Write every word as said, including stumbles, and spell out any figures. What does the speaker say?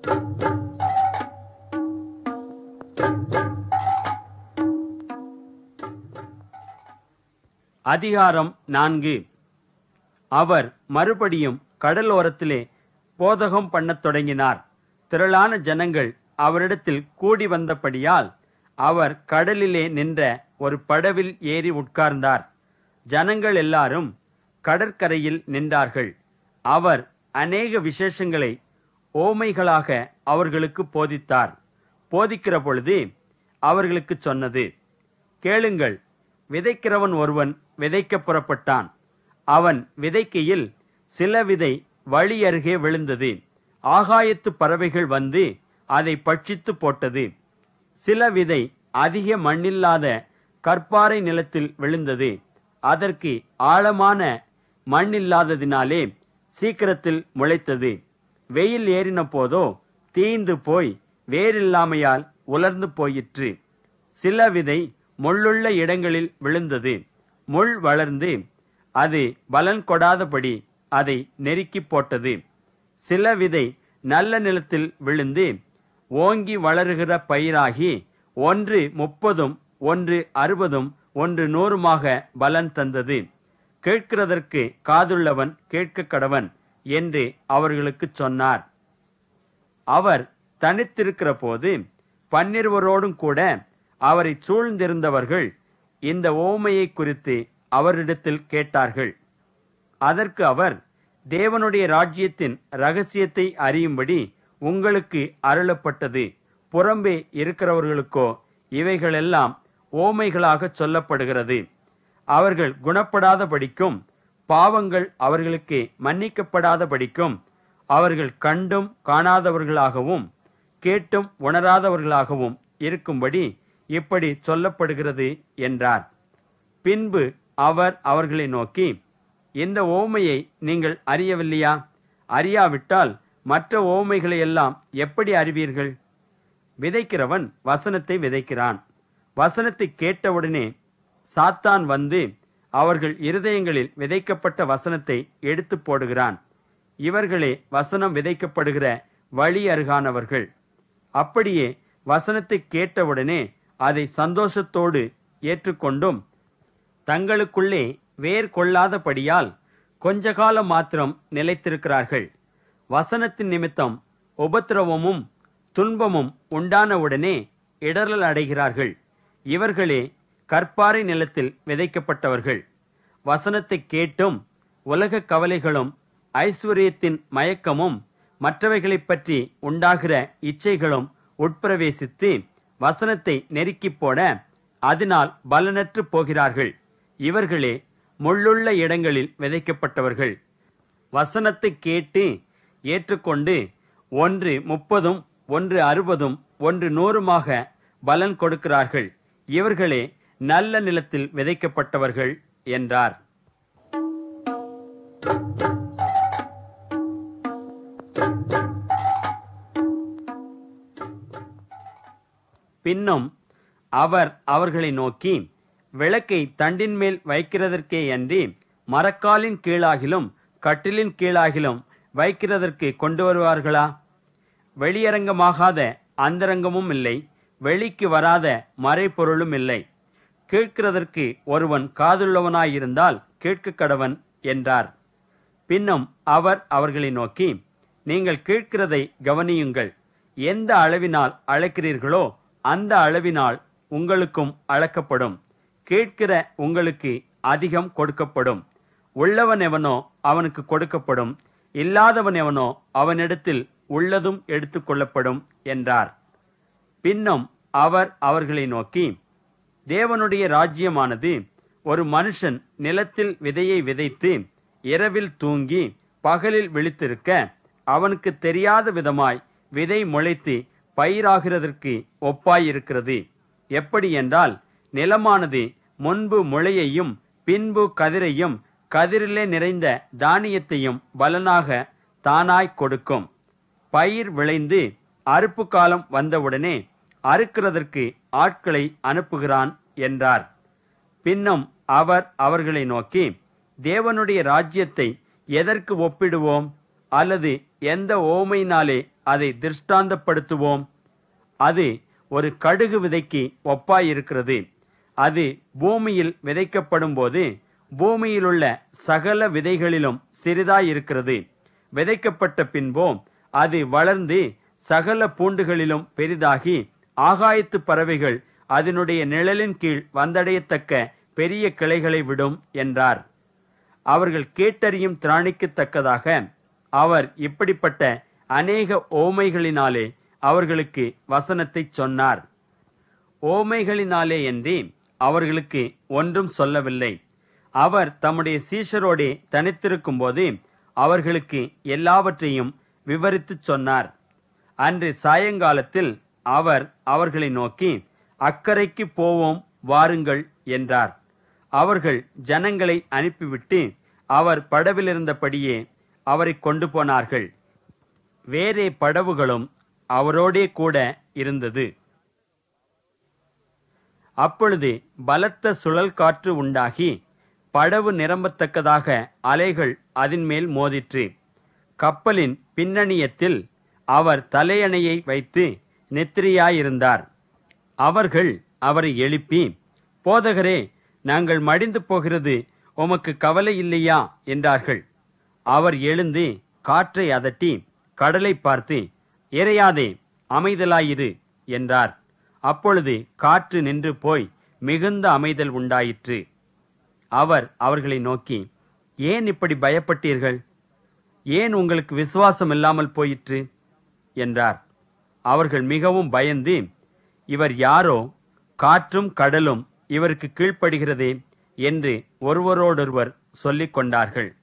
அதிகாரம் நான்கு. அவர் மறுபடியும் கடலோரத்திலே போதகம் பண்ணத் தொடங்கினார். திரளான ஜனங்கள் அவரிடத்தில் கூடி வந்தபடியால் அவர் கடலிலே நின்ற ஒரு படவில் ஏறி உட்கார்ந்தார். ஜனங்கள் எல்லாரும் கடற்கரையில் நின்றார்கள். அவர் அநேக விசேஷங்களை ஓமைகளாக அவர்களுக்கு போதித்தார். போதிக்கிற பொழுது அவர்களுக்கு சொன்னது, கேளுங்கள். விதைக்கிறவன் ஒருவன் விதைக்க புறப்பட்டான். அவன் விதைக்கையில் சில விதை வழி அருகே விழுந்தது. ஆகாயத்து பறவைகள் வந்து அதை பட்சித்து போட்டது. சில விதை அதிக மண்ணில்லாத கற்பாறை நிலத்தில் விழுந்தது. அதற்கு ஆழமான மண்ணில்லாததினாலே சீக்கிரத்தில் முளைத்தது. வெயில் ஏறின போதோ தீந்து போய் வேரில்லாமையால் உலர்ந்து போயிற்று. சில விதை முள்ளுள்ள இடங்களில் விழுந்தது. முள் வளர்ந்து அது பலன் கொடாதபடி அதை நெருக்கி போட்டது. சில விதை நல்ல நிலத்தில் விழுந்து ஓங்கி வளருகிற பயிராகி ஒன்று முப்பதும் ஒன்று அறுபதும் ஒன்று நூறுமாக பலன் தந்தது. கேட்கிறதற்கு காதுள்ளவன் கேட்க கடவன் என்று அவர்களுக்கு சொன்னார். அவர் தனித்திருக்கிற போது பன்னிருவரோடும் கூட அவரை சூழ்ந்திருந்தவர்கள் இந்த ஓமையை குறித்து அவரிடத்தில் கேட்டார்கள். அதற்கு அவர், தேவனுடைய ராஜ்யத்தின் இரகசியத்தை அறியும்படி உங்களுக்கு அருளப்பட்டது. புறம்பே இருக்கிறவர்களுக்கோ இவைகளெல்லாம் ஓமைகளாக சொல்லப்படுகிறது. அவர்கள் குணப்படாதபடிக்கும் பாவங்கள் அவர்களுக்கு மன்னிக்கப்படாதபடிக்கும் அவர்கள் கண்டும் காணாதவர்களாகவும் கேட்டும் உணராதவர்களாகவும் இருக்கும்படி இப்படி சொல்லப்படுகிறது என்றார். பின்பு அவர் அவர்களை நோக்கி, இந்த ஓமையை நீங்கள் அறியவில்லையா? அறியாவிட்டால் மற்ற ஓமைகளை எல்லாம் எப்படி அறிவீர்கள்? விதைக்கிறவன் வசனத்தை விதைக்கிறான். வசனத்தை கேட்டவுடனே சாத்தான் வந்து அவர்கள் இருதயங்களில் விதைக்கப்பட்ட வசனத்தை எடுத்து போடுகிறான். இவர்களே வசனம் விதைக்கப்படுகிற வழி அருகானவர்கள். அப்படியே வசனத்தை கேட்டவுடனே அதை சந்தோஷத்தோடு ஏற்றுக்கொண்டும் தங்களுக்குள்ளே வேர் கொள்ளாதபடியால் கொஞ்ச காலம் மாத்திரம் நிலைத்திருக்கிறார்கள். வசனத்தின் நிமித்தம் உபத்திரவமும் துன்பமும் உண்டானவுடனே இடறல் அடைகிறார்கள். இவர்களே கற்பாறை நிலத்தில் விதைக்கப்பட்டவர்கள். வசனத்தை கேட்டும் உலக கவலைகளும் ஐஸ்வர்யத்தின் மயக்கமும் மற்றவைகளை பற்றி உண்டாகிற இச்சைகளும் உட்பிரவேசித்து வசனத்தை நெருக்கி போட அதனால் பலனற்று போகிறார்கள். இவர்களே முள்ளுள்ள இடங்களில் விதைக்கப்பட்டவர்கள். வசனத்தை கேட்டு ஏற்றுக்கொண்டு ஒன்று முப்பதும் ஒன்று அறுபதும் ஒன்று நூறுமாக பலன் கொடுக்கிறார்கள். இவர்களே நல்ல நிலத்தில் விதைக்கப்பட்டவர்கள் என்றார். பின்னும் அவர் அவர்களை நோக்கி, விளக்கை தண்டின் மேல் வைக்கிறதற்கே அன்றி மரக்காலின் கீழாகிலும் கட்டிலின் கீழாகிலும் வைக்கிறதற்கு கொண்டு வருவார்களா? வெளியரங்கமாகாத அந்தரங்கமும் இல்லை, வெளிக்கு வராத மறைபொருளும் இல்லை. கேட்கிறதற்கு ஒருவன் காதுள்ளவனாயிருந்தால் கேட்க கடவன் என்றார். பின்னும் அவர் அவர்களை நோக்கி, நீங்கள் கேட்கிறதை கவனியுங்கள். எந்த அளவினால் அளக்கிறீர்களோ அந்த அளவினால் உங்களுக்கும் அளக்கப்படும். கேட்கிற உங்களுக்கு அதிகம் கொடுக்கப்படும். உள்ளவன் எவனோ அவனுக்கு கொடுக்கப்படும், இல்லாதவன் எவனோ அவனிடத்தில் உள்ளதும் எடுத்துக் கொள்ளப்படும் என்றார். பின்னும் அவர் அவர்களை நோக்கி, தேவனுடைய ராஜ்யமானது ஒரு மனுஷன் நிலத்தில் விதையை விதைத்து இரவில் தூங்கி பகலில் விழித்திருக்க அவனுக்கு தெரியாத விதமாய் விதை முளைத்து பயிராகிறதற்கு ஒப்பாயிருக்கிறது. எப்படி என்றால், நிலமானது முன்பு முளையையும் பின்பு கதிரையும் கதிரிலே நிறைந்த தானியத்தையும் பலனாக தானாய் கொடுக்கும். பயிர் விளைந்து அறுப்பு காலம் வந்தவுடனே அறுக்கிறதற்கு ஆட்களை அனுப்புகிறான் என்றார். பின்னும் அவர் அவர்களை நோக்கி, தேவனுடைய ராஜ்யத்தை எதற்கு ஒப்பிடுவோம்? அல்லது எந்த ஓமையினாலே அதை திருஷ்டாந்தப்படுத்துவோம். அது ஒரு கடுகு விதைக்கு ஒப்பாயிருக்கிறது. அது பூமியில் விதைக்கப்படும் போது பூமியிலுள்ள சகல விதைகளிலும் சிறிதாயிருக்கிறது. விதைக்கப்பட்ட பின்போ அது வளர்ந்து சகல பூண்டுகளிலும் பெரிதாகி ஆகாயத்து பறவைகள் அதனுடைய நிழலின் கீழ் வந்தடையத்தக்க பெரிய கிளைகளை விடும் என்றார். அவர்கள் கேட்டறியும் திராணிக்கத்தக்கதாக அவர் இப்படிப்பட்ட அநேக ஓமைகளினாலே அவர்களுக்கு வசனத்தை சொன்னார். ஓமைகளினாலே என்று அவர்களுக்கு ஒன்றும் சொல்லவில்லை. அவர் தம்முடைய சீஷரோடே தனித்திருக்கும் போது அவர்களுக்கு எல்லாவற்றையும் விவரித்துச் சொன்னார். அன்று சாயங்காலத்தில் அவர் அவர்களை நோக்கி, அக்கரைக்கு போவோம் வாருங்கள் என்றார். அவர்கள் ஜனங்களை அனுப்பிவிட்டு அவர் படவிலிருந்தபடியே அவரை கொண்டு போனார்கள். வேறே படவுகளும் அவரோடே கூட இருந்தது. அப்பொழுது பலத்த சுழல் காற்று உண்டாகி படவு நிரம்பத்தக்கதாக அலைகள் அதன் மேல் மோதிற்று. கப்பலின் பின்னணியத்தில் அவர் தலையணையை வைத்து நித்திரையாயிருந்தார். அவர்கள் அவரை எழுப்பி, போதகரே, நாங்கள் மடிந்து போகிறது உமக்கு கவலை இல்லையா என்றார்கள். அவர் எழுந்து காற்றை அதட்டி கடலை பார்த்து, இறையாதே, அமைதலாயிரு என்றார். அப்பொழுது காற்று நின்று போய் மிகுந்த அமைதல் உண்டாயிற்று. அவர் அவர்களை நோக்கி, ஏன் இப்படி பயப்பட்டீர்கள்? ஏன் உங்களுக்கு விசுவாசம் இல்லாமல் போயிற்று என்றார். அவர்கள் மிகவும் பயந்து, இவர் யாரோ, காற்றும் கடலும் இவருக்கு கீழ்ப்படுகிறதே என்று ஒருவரோடொருவர் சொல்லிக் கொண்டார்கள்.